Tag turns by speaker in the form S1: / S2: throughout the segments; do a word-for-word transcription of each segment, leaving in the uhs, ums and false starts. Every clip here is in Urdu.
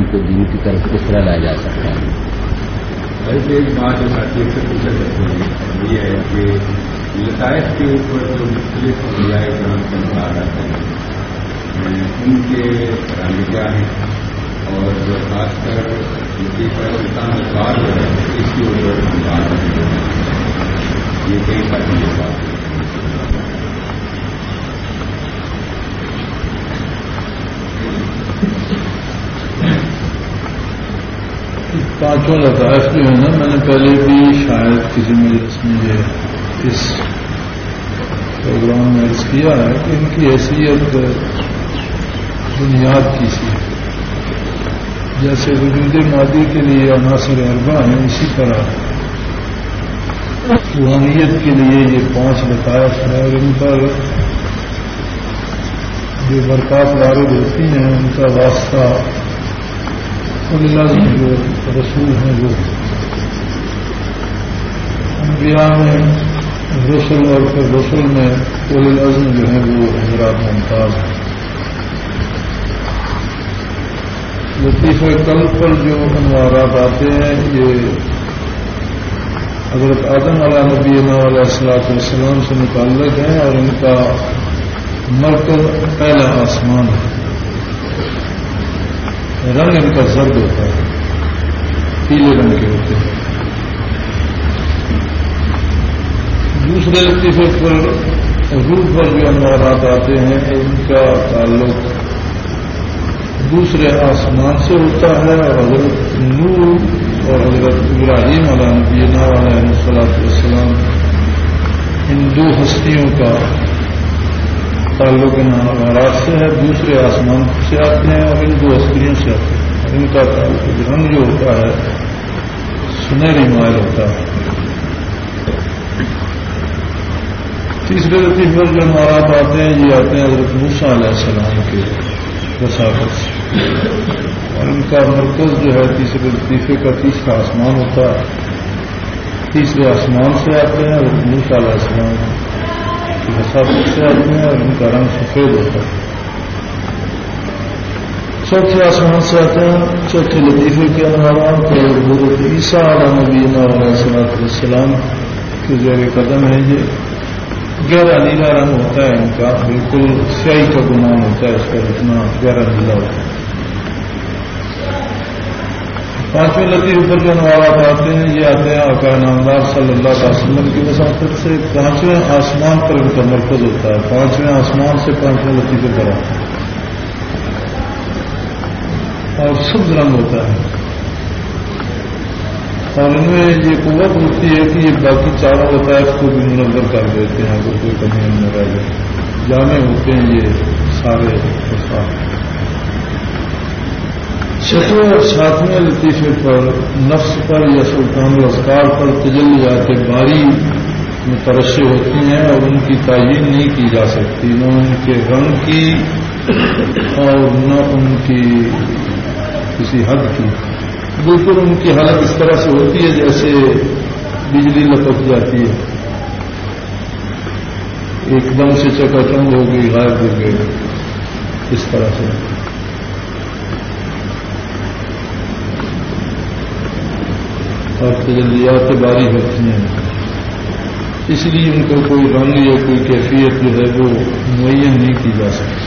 S1: کو دین کی طرف کس طرح لایا جا سکتا ہے؟
S2: ایسے ایک بات جو ساتھی سے پوچھا کرتے ہیں یہ ہے کہ لطائف کے اوپر جو مختلف اولیاء کرام کے بعد آتے ہیں ان کے رامجہ ہیں اور خاص کر لطیفہ سلطان اقبال جو ہے اس کے اوپر ہم بات کرتے ہیں یہ کئی ساتھی کے بات ہے.
S3: پانچوں لطائف جو ہے نا، میں نے پہلے بھی شاید کسی مجلس میں یہ اس پروگرام میں عرض کیا ہے کہ ان کی حیثیت بنیاد کی سی ہے. جیسے وجود مادی کے لیے عناصر اربع ہیں، اسی طرح روحانیت کے لیے یہ پانچ لطائف ہیں اور ان پر جو برکات وارد ہوتی ہیں ان کا واسطہ اللہ جو رسول ہیں وہ انبیاء میں رسول اور پھر رسول میں اولو العزم جو ہیں وہ حضرات ممتاز ہیں. لطیفہ قلب پر جو انوارات آتے ہیں یہ حضرت آدم علیہ نبینا علیہ الصلوۃ والسلام سے متعلق ہیں اور ان کا مرکز پہلا آسمان ہے. رنگ ان کا زرد ہوتا ہے، پیلے رنگ کے ہوتے ہیں. دوسرے لطیفے پر روح پر جو انوارات آتے ہیں ان کا تعلق دوسرے آسمان سے ہوتا ہے اور حضرت نوح اور حضرت ابراہیم علیہ نبینا علیہ الصلوۃ والسلام ان دو ہستیوں کا تعلق ان انوارات سے ہے. دوسرے آسمان سے آتے ہیں اور ان دو ہستیوں سے آتے ہیں. ان کا تعلق رنگ جو ہوتا ہے سنہری مائل ہوتا ہے. تیسرے لطیفے پر جو انوارات آتے ہیں یہ آتے ہیں حضرت موسیٰ علیہ السلام کے وساطت سے اور ان کا مرکز جو ہے تیسرے لطیفے کا تیسرا آسمان ہوتا ہے. تیسرے آسمان سے آتے ہیں حضرت موسیٰ علیہ السلام وساطت سے آتے ہیں اور ان کا رنگ سفید ہوتا ہے. چوتھے آسمان سے آتے ہیں چوتھے لطیفے کے انوارات اور حضرت عیسیٰ علیہ نبینا علیہ الصلوۃ والسلام کے زیر قدم ہے. یہ گہرا نیلا رنگ ہوتا ہے ان کا، بالکل سیاہی کا گمان ہوتا ہے اس کا، اتنا گہرا نیلا ہوتا ہے. پانچویں لطیفے پر جو انوارات آتے ہیں یہ آتے ہیں آقا نامدار صلی اللہ علیہ وسلم کی وساطت سے. پانچویں آسمان پر ان کا مرکز ہوتا ہے. پانچویں آسمان سے پانچویں لطیفے پر آتے ہیں اور سبز رنگ ہوتا ہے اور ان میں یہ قوت ہوتی ہے کہ یہ باقی چاروں لطائف کو بھی منظر کر دیتے ہیں اگر کوئی کمی ان میں رہ جائے. جامع ہوتے ہیں یہ سارے وسائل. چھٹویں اور ساتویں لطیفے پر نفس پر یا سلطان الاذکار پر تجلیات باری مترشح ہوتی ہیں اور ان کی تعین نہیں کی جا سکتی، نہ ان کے رنگ کی اور نہ ان کی کسی حد کی. بالکل ان کی حالت اس طرح سے ہوتی ہے جیسے بجلی لپک جاتی ہے، ایک دم سے چکا چوند ہو گئی، غائب ہو گئی، اس طرح سے. اور تجلیات باری ہوتی ہیں، اس لیے ان کو کوئی رنگ یا کوئی کیفیت جو ہے وہ معین نہیں کی جا سکتی.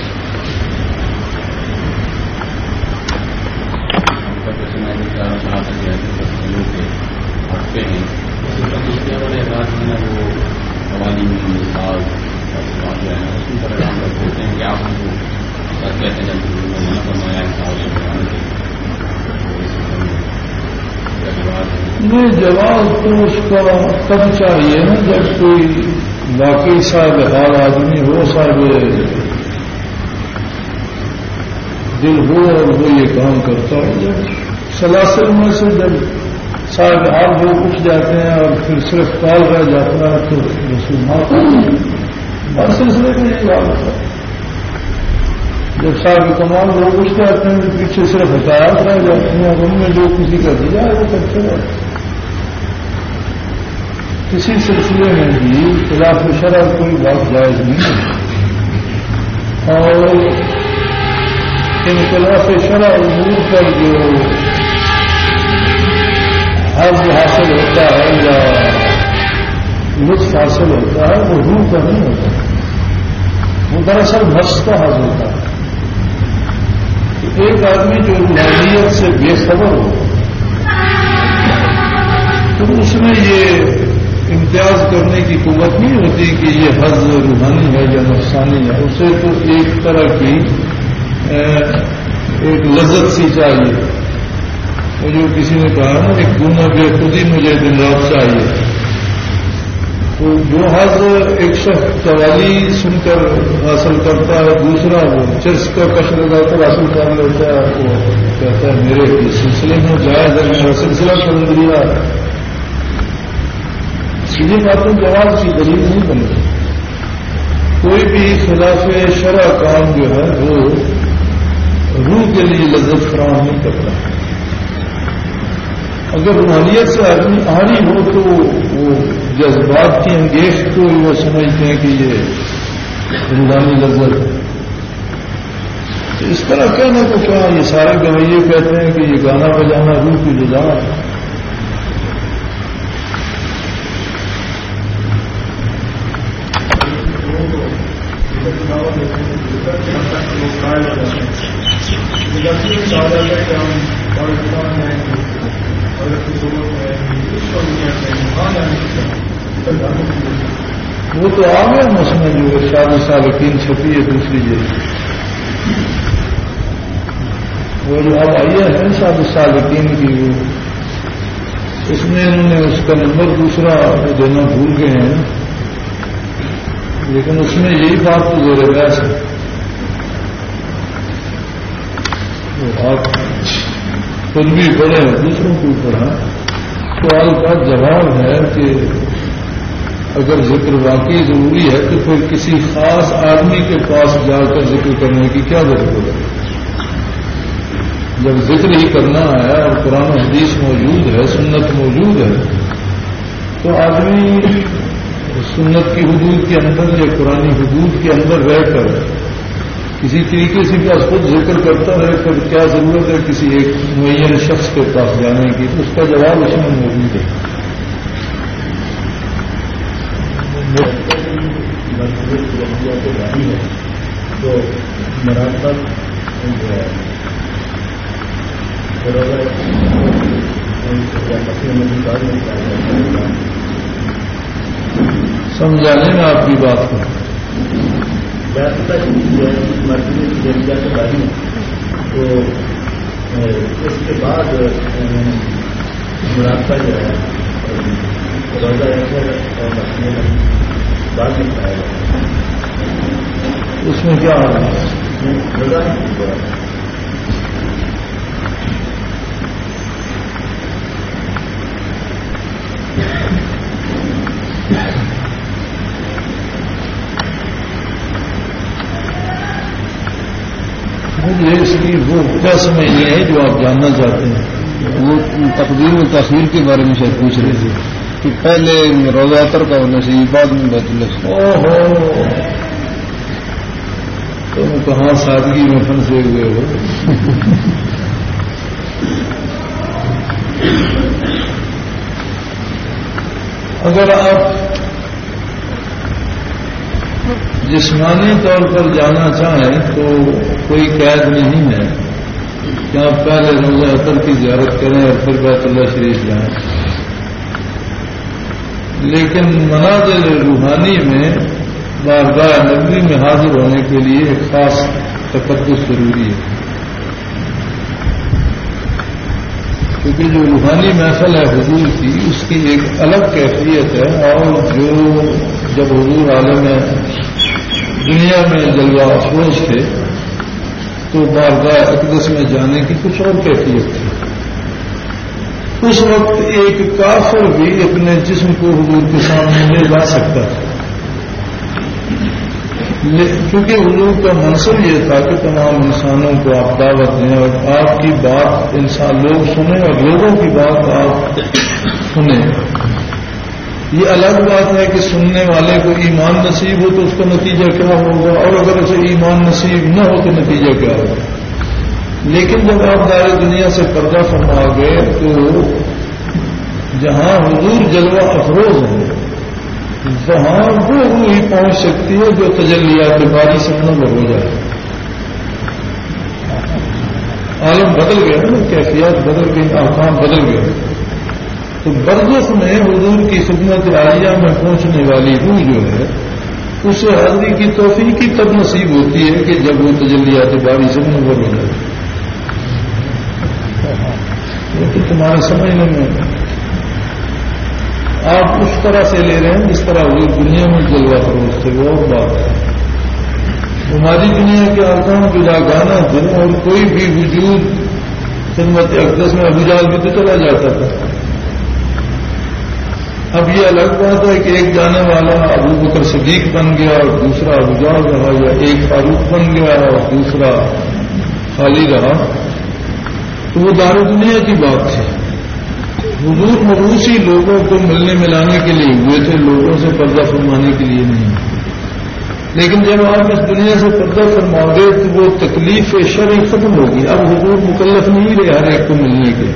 S3: نہیں، جواب تو اس کا تب چاہیے نا جب کوئی واقعی صاحب حال آدمی ہو، صاحب دل ہو اور وہ یہ کام کرتا ہو. جب سلاسل میں سے جب صاحب حال وہ اٹھ جاتے ہیں اور پھر صرف کال رہ جاتا ہے تو مسلمان بس سلسلے میں یہی حال ہوتا ہے. جب صاحب کمال لوگ اٹھ جاتے ہیں تو پیچھے صرف حکایات رہ جاتے ہیں اور ان میں جو کسی کا دیا ہے وہ کرتے رہتے ہیں. کسی سلسلے میں بھی خلاف شرع کوئی بات جائز نہیں ہے. اور انقلاف شرع امور پر جو حظ حاصل ہوتا ہے یا لطف حاصل ہوتا ہے وہ روح کا نہیں ہوتا، وہ دراصل نفس کا حظ ہوتا ہے. ایک آدمی جو روحانیت سے بے خبر ہو تو اس میں یہ امتیاز کرنے کی قوت نہیں ہوتی کہ یہ حظ روحانی ہے یا نفسانی ہے. اسے تو ایک طرح کی ایک لذت سی چاہیے. وہ جو کسی نے کہا نا ایک گنا بے خودی مجھے دن رات چاہیے. تو جو حظ ایک شخص قوالی سن کر حاصل کرتا ہے، دوسرا وہ چرس کا کش لگا کر حاصل کر لیتا ہے، وہ کہتا ہے میرے سلسلے میں جائز ہے، میرا سلسلہ کر دیا. سیدھی باتوں جواب کی دلیل نہیں بنے. کوئی بھی خلاف شرع کام جو ہے وہ روح کے لیے لذت فراہم نہیں کرتا. اگر روحانیت سے آدمی آری ہو تو وہ جذبات کی انگیخت کو وہ سمجھتے ہیں کہ یہ روحانی لذت ہے. اس طرح کہنے کو کیا، یہ سارے گویے کہتے ہیں کہ یہ گانا بجانا روح کی غذا ہے. وہ تو آ گیا مسئلہ جو ارشاد السالکین چھپی ہے دوسری جگہ، وہ جو اب آئی ہے ارشاد السالکین کی، وہ اس میں انہوں نے اس کا نمبر دوسرا دینا بھول گئے ہیں، لیکن اس میں یہی بات تو زیر بحث ہے. آپ خود بھی پڑھے دوسروں کے اوپر ہیں. سوال کا جواب ہے کہ اگر ذکر واقعی ضروری ہے تو پھر کسی خاص آدمی کے پاس جا کر ذکر کرنے کی کیا ضرورت ہے؟ جب ذکر ہی کرنا ہے اور قرآن و حدیث موجود ہے، سنت موجود ہے، تو آدمی سنت کی حدود کے اندر یا قرآن حدود کے اندر رہ کر کسی طریقے سے کا خود ذکر کرتا رہے پھر کیا ضرورت ہے کسی ایک معین شخص کے پاس جانے کی؟ اس کا جواب اس میں موجود ہے.
S1: تو مراقبت
S3: سمجھانے میں آپ کی بات کو
S1: مرتبہ سے باری تو اس کے بعد مراقبہ جو ہے روزہ اور بعد میں کھایا جاتا ہے.
S3: اس میں کیا ہے؟
S1: روزہ نہیں
S3: مجھے اس کی وہ کیا سمجھ نہیں ہے جو آپ جاننا چاہتے ہیں.
S1: وہ تقدیم و تاخیر کے بارے میں شاید پوچھ رہے تھے کہ پہلے روزہ اتر کا ہونا چاہیے بعد میں بیت اللہ.
S3: او ہو تم کہاں سادگی میں پھنسے ہوئے ہو. اگر آپ جسمانی طور پر جانا چاہیں تو کوئی قید نہیں ہے کہ آپ پہلے روزہ اطہر کی زیارت کریں اور پھر بیت اللہ شریف جائیں. لیکن منازل روحانی میں بارگاہ نبوی میں حاضر ہونے کے لیے ایک خاص تقدس ضروری ہے، کیونکہ جو روحانی محفل ہے حضور کی اس کی ایک الگ کیفیت ہے، اور جو جب حضور عالم دنیا میں جلوہ افروز تھے تو بارگاہ اقدس میں جانے کی کچھ اور کیفیت تھی. اس وقت ایک کافر بھی اپنے جسم کو حضور کے سامنے لے جا سکتا تھا، کیونکہ حضور کا منصب یہ تھا کہ تمام انسانوں کو آپ دعوت دیں اور آپ کی بات انسان لوگ سنیں اور لوگوں کی بات آپ سنیں. یہ الگ بات ہے کہ سننے والے کو ایمان نصیب ہو تو اس کا نتیجہ کیا ہوگا، اور اگر اسے ایمان نصیب نہ ہو تو نتیجہ کیا ہوگا. لیکن جب آپ دار دنیا سے پردہ فرما گئے تو جہاں حضور جلوہ افروز ہے وہاں وہ روح ہی پہنچ سکتی ہے جو تجلیات باری سے منور ہو جائے. عالم بدل گیا نا, کیفیات بدل گئی, احکام بدل گئے. تو برزخ میں حضور کی خدمت عالیہ میں پہنچنے والی روح جو ہے اسے حاضری کی توفیق ہی تب نصیب ہوتی ہے کہ جب وہ تجلیات باری سے منور ہو جائے. لیکن تمہارے سمجھنے میں آپ اس طرح سے لے رہے ہیں جس طرح وہ دنیا میں جلوہ فروز تھے, وہ اور بات ہے. ہماری دنیا کے احکام جدا گانا تھے اور کوئی بھی وجود خدمت اقدس میں ابو جہل بھی تو چلا جاتا تھا. اب یہ الگ بات ہے کہ ایک جانے والا ابو بکر صدیق بن گیا اور دوسرا ابو جہل رہا, یا ایک فاروق بن گیا اور دوسرا خالی رہا, تو وہ دار دنیا کی بات تھی. حضور مروسی لوگوں کو ملنے ملانے کے لیے ہوئے تھے, لوگوں سے پردہ فرمانے کے لیے نہیں. لیکن جب آپ اس دنیا سے پردہ فرما گئے تو وہ تکلیف شرعی ختم ہوگی. اب حضور مکلف نہیں رہے ہر ایک کو ملنے کے.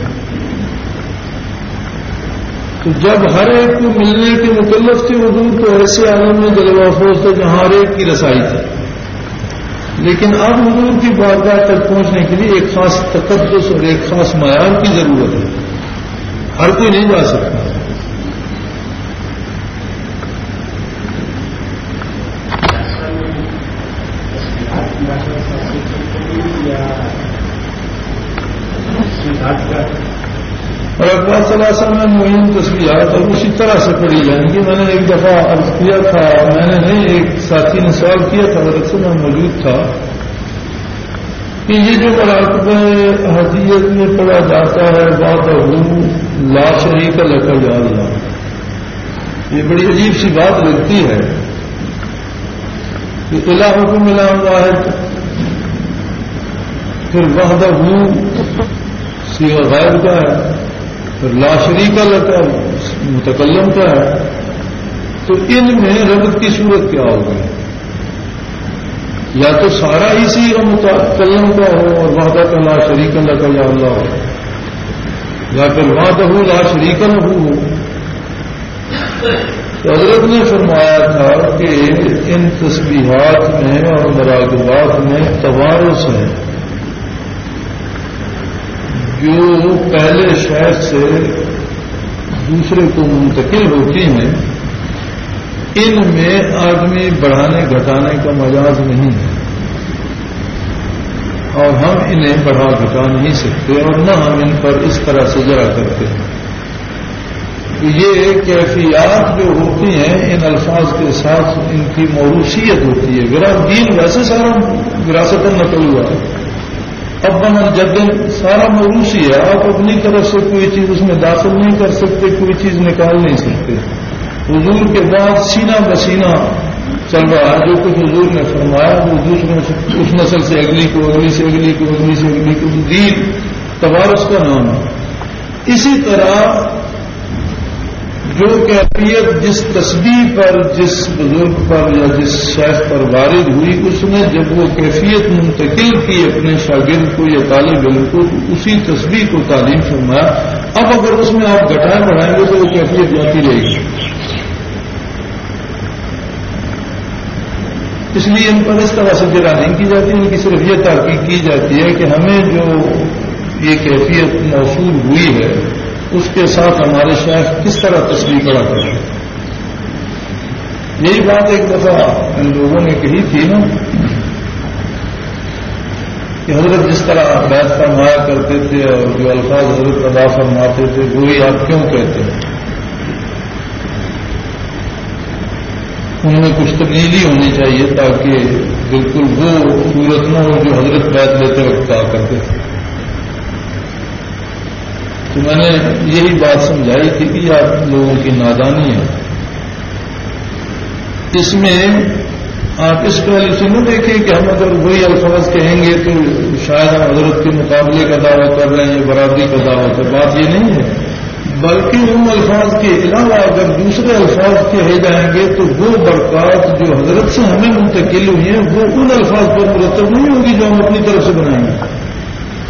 S3: تو جب ہر ایک کو ملنے کے مکلف تھے حضور تو ایسے عالم میں جلوہ افروز تھے جہاں ہر ایک کی رسائی تھی. لیکن اب حضور کی بارگاہ تک پہنچنے کے لیے ایک خاص تقدس اور ایک خاص معیار کی ضرورت ہے. ہر کوئی نہیں جا سکتا. اور اقبال صلی اللہ علیہ وسلم میں معین تصویرات اور اسی طرح سے پڑھی جائیں گی. میں نے ایک دفعہ عرض کیا تھا, میں نے نہیں ایک ساتھی نے سوال کیا تھا, درسل میں موجود تھا, کہ یہ جو مراکب حدیت میں پڑھا جاتا ہے بات لا شریک لک یا اللہ, یہ بڑی عجیب سی بات لگتی ہے کہ الہکم الہ واحد, پھر وحدہ صیغہ غائب کا ہے, پھر لا شریک لک متکلم کا ہے. تو ان میں ربط کی صورت کیا ہوگی؟ یا تو سارا ہی صیغہ متکلم کا ہو اور وحدہ کا لا شریک لک یا اللہ ہو, یا پھر وحدہ لا شریک لہ ہو. تو حضرت نے فرمایا تھا کہ ان تسبیحات میں اور مراقبات میں توارث ہے جو پہلے شیخ سے دوسرے کو منتقل ہوتی ہیں. ان میں آدمی بڑھانے گھٹانے کا مجاز نہیں ہے اور ہم انہیں بڑھا گھٹا نہیں سکتے اور نہ ہم ان پر اس طرح سے جرا کرتے ہیں. یہ کیفیات جو ہوتی ہیں ان الفاظ کے ساتھ ان کی موروثیت ہوتی ہے. وراثت دین ویسے سارا وراثت نقل ہوا ہے, اب من جدن سارا موروثی ہے. آپ اپنی طرف سے کوئی چیز اس میں داخل نہیں کر سکتے, کوئی چیز نکال نہیں سکتے. حضور کے بعد سینہ بسینہ چل رہا ہے. جو کچھ حضور نے فرمایا وہ دوسروں سے اس نسل سے اگلی کو, اگلی سے اگلی کو, اگلی سے اگلی کو, دین توارث کا نام ہے. اسی طرح جو کیفیت جس تسبیح پر, جس بزرگ پر یا جس شیخ پر وارد ہوئی, اس نے جب وہ کیفیت منتقل کی اپنے شاگرد کو یا طالب علم کو, تو اسی تسبیح کو تعلیم فرمایا. اب اگر اس میں آپ گھٹائیں بڑھائیں گے تو وہ کیفیت جاتی رہے گی. اس لیے ان پر اس طرح سے جرا نہیں کی جاتی, ان کی صرف یہ تحقیق کی جاتی ہے کہ ہمیں جو یہ کیفیت موصول ہوئی ہے اس کے ساتھ ہمارے شیخ کس طرح تصویر پڑا کرتے ہیں. یہی بات ایک دفعہ ان لوگوں نے کہی تھی نا کہ حضرت جس طرح بیت فرمایا کرتے تھے اور جو الفاظ حضرت ادا فرماتے تھے وہی آپ کیوں کہتے ہیں. ان میں کچھ تبدیلی ہونی چاہیے تاکہ بالکل وہ صورت نہ ہو جو حضرت بیت لیتے وقت کہا کرتے تھے. تو میں نے یہی بات سمجھائی تھی کہ آپ لوگوں کی نادانی ہے. اس میں آپ اس پہلے سے نہ دیکھیں کہ ہم اگر وہی الفاظ کہیں گے تو شاید ہم حضرت کے مقابلے کا دعویٰ کر رہے ہیں یا برابری کا دعویٰ کر. بات یہ نہیں ہے, بلکہ ان الفاظ کے علاوہ اگر دوسرے الفاظ کہے جائیں گے تو وہ برکات جو حضرت سے ہمیں منتقل ہوئی ہیں وہ ان الفاظ پر مرتب نہیں ہوگی جو ہم اپنی طرف سے بنائیں گے.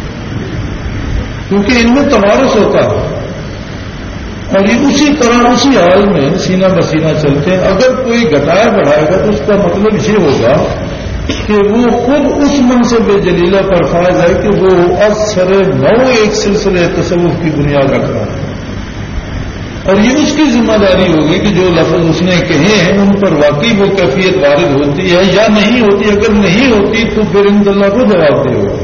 S3: کیونکہ ان میں تمارس ہوتا ہے اور یہ اسی طرح اسی حال میں سینہ بسینہ چلتے ہیں. اگر کوئی گھٹائے بڑھائے گا تو اس کا مطلب یہ ہوگا کہ وہ خود اس منصب جلیلہ پر فائز ہے کہ وہ اثر نو ایک سلسلے تصوف کی بنیاد رکھ رہا ہے، اور یہ اس کی ذمہ داری ہوگی کہ جو لفظ اس نے کہے ہیں ان پر واقعی وہ کیفیت وارد ہوتی ہے یا نہیں ہوتی. اگر نہیں ہوتی تو پھر ان اللہ کو جواب دے گا.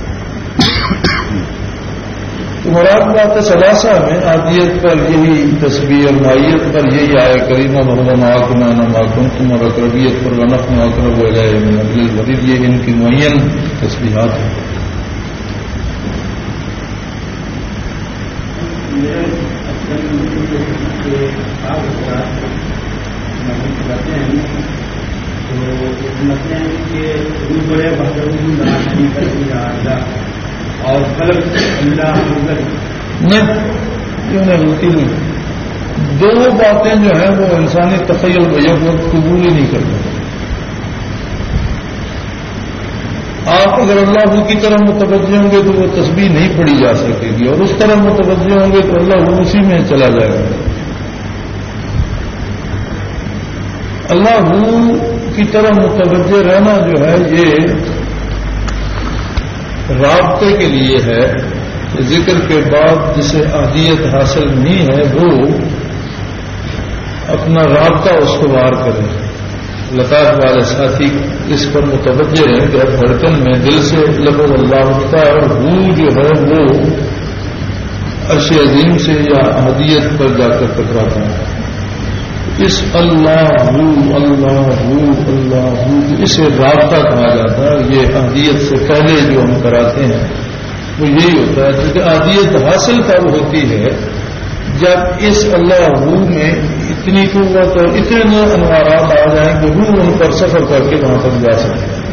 S3: تو مراقبات ثلاثہ میں عادیت پر یہی تسبیح اور مائیت پر یہی آئے کریمہ محمد معاکمہ نماکم تم اور اقربیت پر ونف معاقرب ہو جائے من ابل الورید، یہ ان کی معین تسبیحات ہیں.
S2: اور فلک اللہ
S3: نہیں کیوں نہیں ہوتی نہیں. دو باتیں جو ہیں وہ انسانی تخیل کو یک وقت قبول ہی نہیں کرتے. آپ اگر اللہ کی طرف متوجہ ہوں گے تو وہ تسبیح نہیں پڑھی جا سکے گی، اور اس طرف متوجہ ہوں گے تو اللہ اسی میں چلا جائے گا. اللہ کی طرف متوجہ رہنا جو ہے یہ رابطے کے لیے ہے. ذکر کے بعد جسے اہلیت حاصل نہیں ہے وہ اپنا رابطہ استوار کرے. لطاف والے ساتھی اس پر متوجہ ہیں کہ دھڑکن میں دل سے لفظ اللہ اٹھتا ہے اور وہ جو ہے وہ عرش عظیم سے یا اہلیت پر جا کر ٹکراتا ہے. اس اللہ اللہ اللہ اسے رابطہ کہا جاتا ہے. یہ اہلیت سے پہلے جو ہم کراتے ہیں وہ یہی ہوتا ہے، کیونکہ اہلیت حاصل تب ہوتی ہے جب اس اللہ میں اتنی قوت اور اتنے انوارات آ جائیں کہ روح ان پر سفر کر کے وہاں تک جا سکتے ہیں.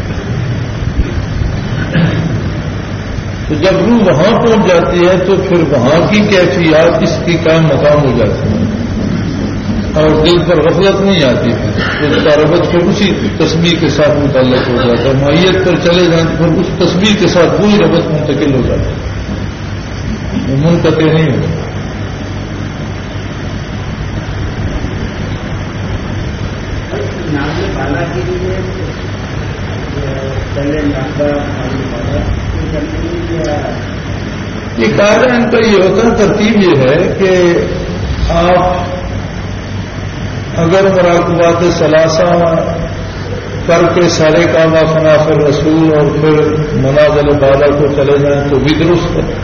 S3: تو جب روح وہاں پہنچ جاتی ہے تو پھر وہاں کی کیفیات اس کی قائم مقام ہو جاتی ہے اور دل پر غفلت نہیں آتی ہے. اس کا ربط پھر اسی تسبیح کے ساتھ متعلق ہو جاتا ہے. مائیت پر چلے جائیں تو پھر اس تسبیح کے ساتھ وہی ربط منتقل ہو جاتا ہے، منقطع نہیں ہوتا. یہ قاعدہ ان کا یہ ہوتا ہے، ترتیب یہ ہے کہ آپ اگر مراقبات ثلاثہ کر کے سارے کام فنافر رسول اور پھر منازل بالا کو چلے جائیں تو بھی درست ہے.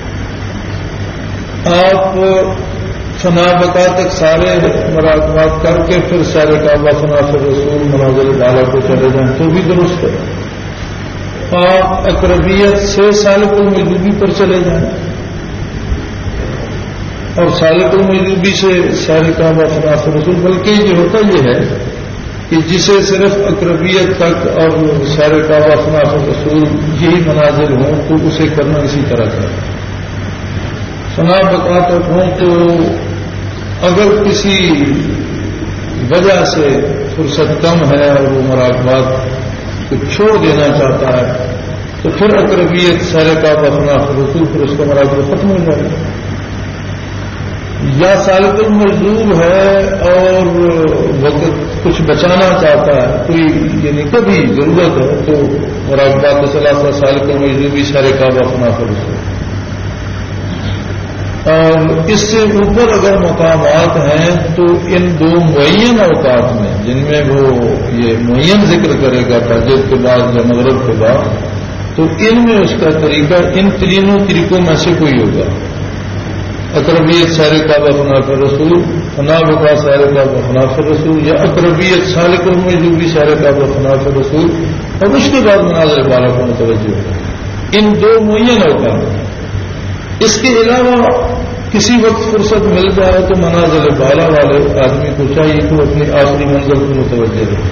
S3: آپ فنا بقا تک سارے مراقبات کر کے پھر سارے کام فنافر رسول منازل بالا کو چلے جائیں تو بھی درست ہے. آپ اقربیت سے سالک المجدوبی پر چلے جائیں اور سالک المجدوبی سے سارے کام فنافر رسول، بلکہ یہ ہوتا یہ ہے کہ جسے صرف اقربیت تک اور سارے کعبہ فنافر رسول یہی مناظر ہوں تو اسے کرنا اسی طرح کا. فنا بقا تک ہوں تو اگر کسی وجہ سے فرصت کم ہے اور وہ مراقبات کو چھوڑ دینا چاہتا ہے تو پھر اقربیت سارے کعبہ فنافر رسول پھر اس کا مراقبہ ختم ہو جائے گا. یا سالک المجذوب ہے اور وقت کچھ بچانا چاہتا ہے کوئی، یعنی کبھی ضرورت ہے تو مراقبات ثلاثہ سالک المجذوبی سارے کعبہ فنافر رسول. اور اس سے اوپر اگر مقامات ہیں تو ان دو معین اوقات میں جن میں وہ یہ معین ذکر کرے گا فجر کے بعد یا مغرب کے بعد، تو ان میں اس کا طریقہ ان تینوں طریقوں میں سے کوئی ہوگا. اقربیت سارے کعبہ فنافر رسول، فنا بقا سارے کعبہ فنافر رسول، یا اقربیت سالک المجذوبی سارے کعبہ فنافر رسول، اور اس کے بعد مناظر بالا کو متوجہ ہوگا. ان دو معین اوقات ہیں. اس کے علاوہ کسی وقت فرصت مل جائے تو منازل بالا والے آدمی کو چاہیے کہ اپنی آخری منزل کو متوجہ رہے.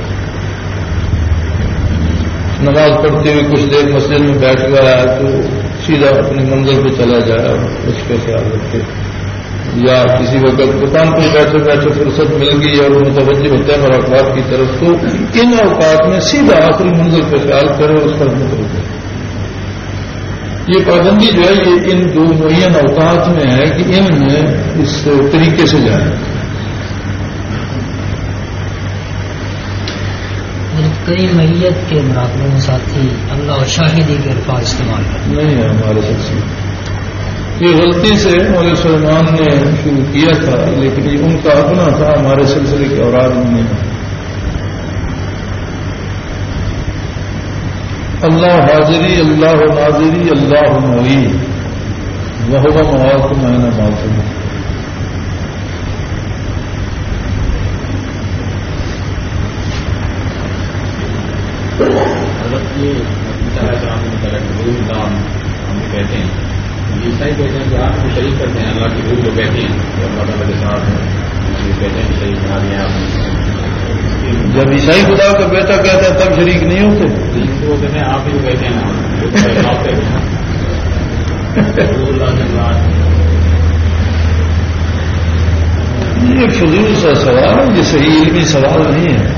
S3: نماز پڑھتے ہوئے کچھ دیر مسجد میں بیٹھ گیا ہے تو سیدھا اپنی منزل پہ چلا جائے اور اس کا خیال رکھے. یا کسی وقت دکان پہ بیٹھے بیٹھے فرصت مل گئی اور متوجہ ہوتا ہے مراقبات کی طرف، تو ان اوقات میں سیدھا آخری منزل پہ خیال کرے اور اس پر متوجہ. یہ پابندی جو ہے یہ ان دو معین اوقات میں ہے کہ ان میں اس طریقے سے جائیں.
S4: کئی میت کے مراقبوں میں ساتھی اللہ اور شاہدی کے الفاظ استعمال کرتے
S3: نہیں ہے ہمارے سلسلے. یہ غلطی سے مولوی سلمان نے شروع کیا تھا لیکن یہ ان کا اپنا تھا، ہمارے سلسلے کے اوراد میں نہیں. اللہ حاضری اللہ ناظری اللہ معی وہ مواد میں نے معلوم.
S2: ہم کہتے ہیں عیسائی کہتے ہیں کہ آپ کو شریک کرتے ہیں اللہ کی روح جو کہتے ہیں کہ اللہ تعالیٰ کے ساتھ ہیں کہتے ہیں کہ شریک بنا دیا آپ.
S3: جب عیسائی خدا کا بیٹا کہتا ہے تب شریک نہیں ہوتے.
S2: وہ کہتے ہیں آپ ہی جو کہتے ہیں نا آپ کہتے ہیں
S3: یہ فضول سا سوال ہے، یہ صحیح علمی سوال نہیں ہے.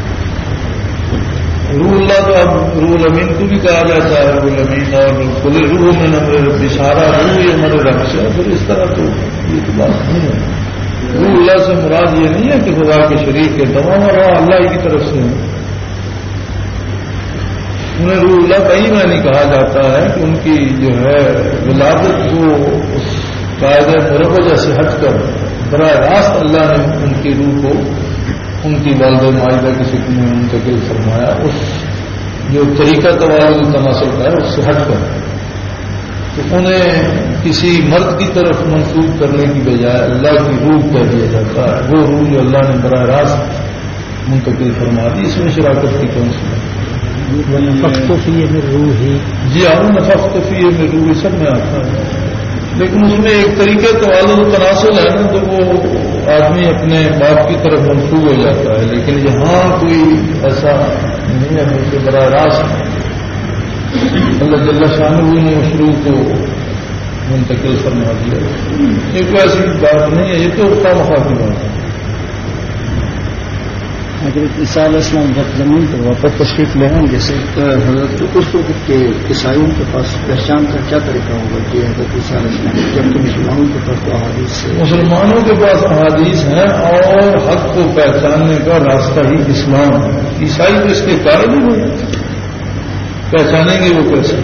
S3: روح اللہ تو اب روح الامین کو بھی کہا جاتا ہے، روح الامین اور خود روح میں نہ سارا روح یہ ہمارے رب سے. پھر اس طرح تو یہ تو بات نہیں ہے. روح اللہ سے مراد یہ نہیں ہے کہ خدا کے شریک کے تمام اور اللہ ہی کی طرف سے ہیں. انہیں روح اللہ کہیں میں نہیں کہا جاتا ہے کہ ان کی جو ہے ولادت کو اس قاعدہ مروجہ سے ہٹ کر براہ راست اللہ نے ان کی روح کو ان کی والدہ معاہدہ کی شکل میں منتقل فرمایا. اس جو طریقہ توازن تناسل کا ہے اس سے ہٹ کر تو انہیں کسی مرد کی طرف منسوخ کرنے کی بجائے اللہ کی روح کہہ دیا جاتا ہے. وہ روح جو اللہ نے براہ راست منتقل فرما دی، اس میں شراکت کی کون سی ہے؟
S4: فیہ میں روح ہی
S3: جی ہاں نفخت فیہ میں روح سب میں آتا ہے، لیکن اس میں ایک طریقے توازن و تناسل ہے نا، تو وہ آدمی اپنے باپ کی طرف منسوخ ہو جاتا ہے. لیکن یہاں کوئی ایسا نہیں ہے کہ براہ راست اللہ جل شانہ نے اس روح کو منتقل فرما دیا. یہ کوئی ایسی بات نہیں ہے، یہ تو خواہ مخواہ کی بات ہے.
S4: حضرت عیسیٰ علیہ السلام جب زمین پر واپس تشریف لے آئیں جیسے حضرت اس وقت کے عیسائیوں کے پاس پہچان کا کیا طریقہ ہوگا کہ حضرت عیسیٰ علیہ السلام جب کہ مسلمانوں کے پاس تو احادیث سے
S3: مسلمانوں کے پاس احادیث ہیں اور حق کو پہچاننے کا راستہ ہی اسلام ہے. عیسائی تو اس کے قائل ہی نہیں، پہچانیں گے وہ کیسے؟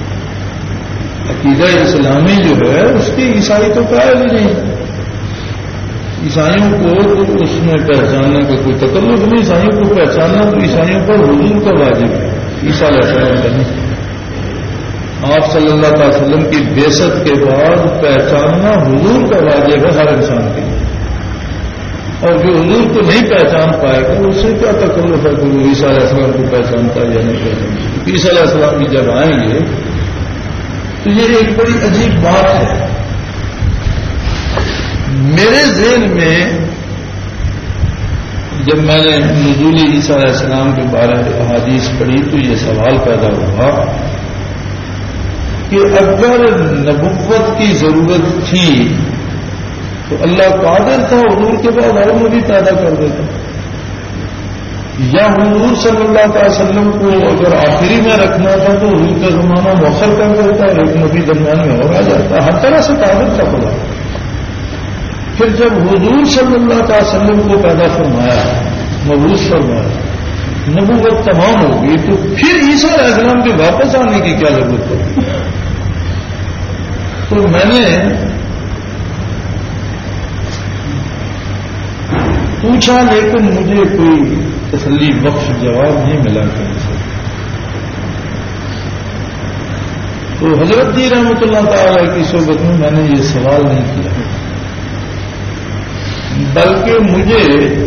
S3: عقیدہ اسلامی جو ہے اس کے عیسائی تو قائل ہی نہیں. عیسائیوں کو تو اس میں پہچاننے کا کوئی تکلف نہیں. عیسائیوں کو پہچاننا تو عیسائیوں پر حضور کا واجب ہے. عیسیٰ علیہ السلام کا نہیں. آپ صلی اللہ علیہ وسلم کی بعثت کے بعد پہچاننا حضور کا واجب ہے ہر انسان کے لیے. اور جو حضور کو نہیں پہچان پائے گا اس سے کیا تکلف ہے کہ وہ عیسیٰ علیہ السلام کو پہچانتا ہے یا نہیں پہچانتا. عیسیٰ علیہ السلام کی جب آئیں گے تو یہ ایک بڑی عجیب بات ہے. میرے ذہن میں جب میں نے نزول عیسیٰ علیہ السلام کے بارے میں احادیث پڑھی تو یہ سوال پیدا ہوا کہ اگر نبوت کی ضرورت تھی تو اللہ قادر تھا حضور کے بعد اور نبی پیدا کر دیتا، یا حضور صلی اللہ علیہ وسلم کو اگر آخری میں رکھنا تھا تو حضور کا زمانہ مؤخر کر دیتا اور ایک نبی درمیان میں اور آ جاتا. ہر طرح سے قادر تھا خدا. پھر جب حضور صلی اللہ علیہ وسلم کو پیدا فرمایا، مبعوث فرمایا، نبوت تمام ہو گئی، تو پھر عیسیٰ علیہ السلام کے واپس آنے کی کیا ضرورت پڑی؟ تو میں نے پوچھا لیکن مجھے کوئی تسلی بخش جواب نہیں ملا کہیں سے. تو حضرت جی رحمۃ اللہ تعالی کی صحبت میں میں نے یہ سوال نہیں کیا، بلکہ مجھے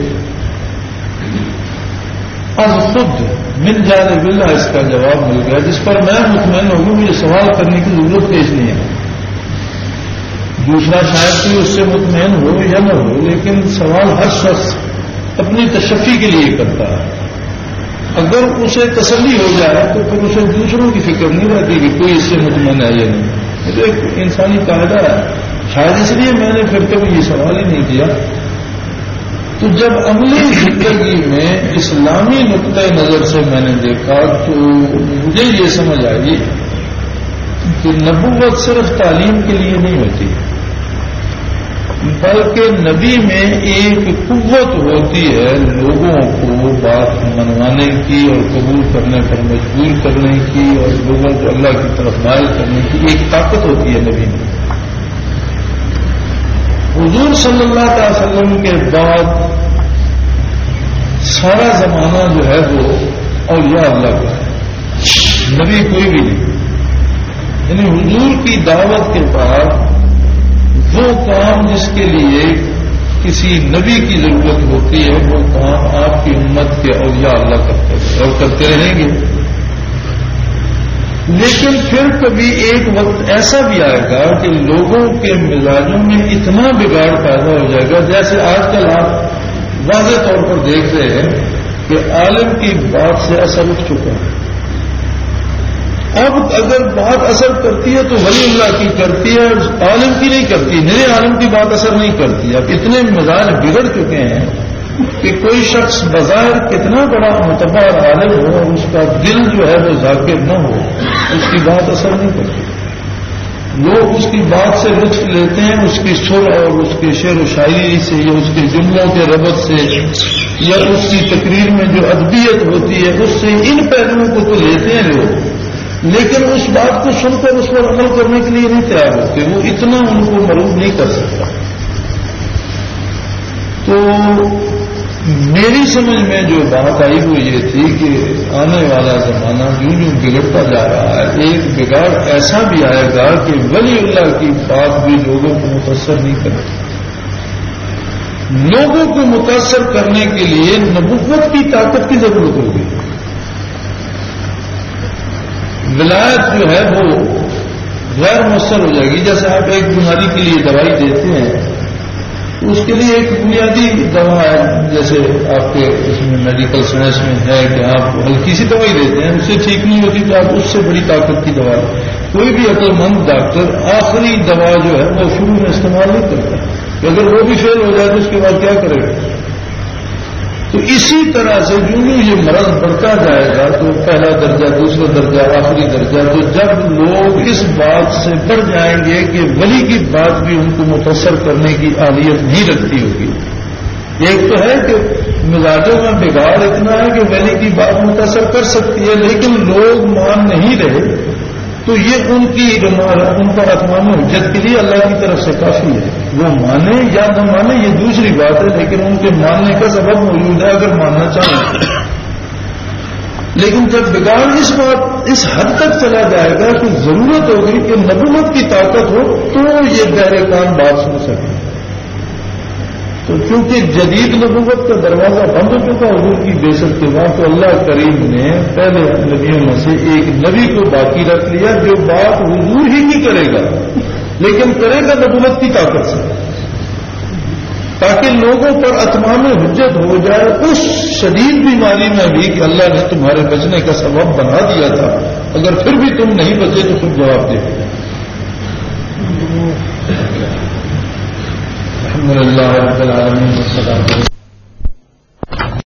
S3: از خود من جانب اللہ اس کا جواب مل گیا جس پر میں مطمئن ہوں گا مجھے سوال کرنے کی ضرورت پیش نہیں ہے. دوسرا شاید کہ اس سے مطمئن ہو یا نہ ہو، لیکن سوال ہر شخص اپنی تشفی کے لیے کرتا ہے. اگر اسے تسلی ہو جائے تو پھر اسے دوسروں کی فکر نہیں رہتی کہ کوئی اس سے مطمئن ہے یا نہیں. یہ تو ایک انسانی قاعدہ ہے. شاید اس لیے میں نے پھر کبھی یہ سوال ہی نہیں کیا. تو جب عملی زندگی میں اسلامی نقطۂ نظر سے میں نے دیکھا تو مجھے یہ سمجھ آئی کہ نبوت صرف تعلیم کے لیے نہیں ہوتی، بلکہ نبی میں ایک قوت ہوتی ہے لوگوں کو بات منوانے کی اور قبول کرنے پر مجبور کرنے کی اور لوگوں کو اللہ کی طرف مائل کرنے کی ایک طاقت ہوتی ہے نبی میں۔ حضور صلی اللہ علیہ وسلم کے بعد سارا زمانہ جو ہے وہ اولیاء اللہ کا ہے، نبی کوئی بھی نہیں۔ یعنی حضور کی دعوت کے بعد وہ کام جس کے لیے کسی نبی کی ضرورت ہوتی ہے وہ کام آپ کی امت کے اولیاء اللہ کرتے ہیں اور کرتے رہیں گے۔ لیکن پھر کبھی ایک وقت ایسا بھی آئے گا کہ لوگوں کے مزاجوں میں اتنا بگاڑ پیدا ہو جائے گا، جیسے آج کل آپ واضح طور پر دیکھ رہے ہیں کہ عالم کی بات سے اثر اٹھ چکا ہے۔ اب اگر بات اثر کرتی ہے تو ولی اللہ کی کرتی ہے، عالم کی نہیں کرتی، نئے عالم کی بات اثر نہیں کرتی۔ اب اتنے مزاج بگڑ چکے ہیں کہ کوئی شخص بظاہر کتنا بڑا معتبر عالم ہو اور اس کا دل جو ہے وہ ذاکر نہ ہو، اس کی بات اثر نہیں کرتی۔ لوگ اس کی بات سے لطف لیتے ہیں، اس کی سر اور اس کے شعر و شاعری سے یا اس کے جملوں کے ربط سے یا اس کی تقریر میں جو ادبیت ہوتی ہے اس سے، ان پہلوؤں کو تو لیتے ہیں لوگ، لیکن اس بات کو سن کر اس پر عمل کرنے کے لیے نہیں تیار ہوتے، وہ اتنا ان کو مرعوب نہیں کر سکتا۔ تو میری سمجھ میں جو بات آئی وہ یہ تھی کہ آنے والا زمانہ یوں یوں بگڑتا جا رہا ہے، ایک بگاڑ ایسا بھی آئے گا کہ ولی اللہ کی بات بھی لوگوں کو متاثر نہیں کرے گی۔ لوگوں کو متاثر کرنے کے لیے نبوت کی طاقت کی ضرورت ہوگی۔ ولایت جو ہے وہ غیر مؤثر ہو جائے گی۔ جیسے آپ ایک بیماری کے لیے دوائی دیتے ہیں، اس کے لیے ایک بنیادی دوا ہے، جیسے آپ کے اس میں میڈیکل سائنس میں ہے کہ آپ ہلکی سی دوائی دیتے ہیں، اس سے ٹھیک نہیں ہوتی تو آپ اس سے بڑی طاقت کی دوا، کوئی بھی عقل مند ڈاکٹر آخری دوا جو ہے وہ شروع میں استعمال نہیں کرتا، کہ اگر وہ بھی فیل ہو جائے تو اس کے بعد کیا کرے گا۔ تو اسی طرح سے جو یہ مرض بڑھتا جائے گا تو پہلا درجہ، دوسرا درجہ، آخری درجہ، تو جب لوگ اس بات سے بڑھ جائیں گے کہ ولی کی بات بھی ان کو متاثر کرنے کی اہلیت نہیں رکھتی ہوگی۔ ایک تو ہے کہ مزاجوں میں بگاڑ اتنا ہے کہ ولی کی بات متاثر کر سکتی ہے، لیکن لوگ مان نہیں رہے، تو یہ ان کی ان کا اتمام حجت کے لیے اللہ کی طرف سے کافی ہے۔ وہ مانے یا نہ مانے یہ دوسری بات ہے، لیکن ان کے ماننے کا سبب موجود ہے اگر ماننا چاہیں۔ لیکن جب بگاڑ اس بات اس حد تک چلا جائے گا کہ ضرورت ہوگی کہ نبوت کی طاقت ہو تو یہ بہرے کان بات سن سکے، تو چونکہ جدید نبوت کا دروازہ بند ہو چکا حضور کی بعثت کے بعد، تو اللہ کریم نے پہلے نبیوں میں سے ایک نبی کو باقی رکھ لیا جو بات حضور ہی نہیں کرے گا، لیکن کرے گا نبوت کی طاقت سے، تاکہ لوگوں پر اتمام حجت ہو جائے اس شدید بیماری میں بھی کہ اللہ نے تمہارے بچنے کا سبب بنا دیا تھا، اگر پھر بھی تم نہیں بچے تو خود جواب دے۔ الحمد للہ رب العالمین والصلاۃ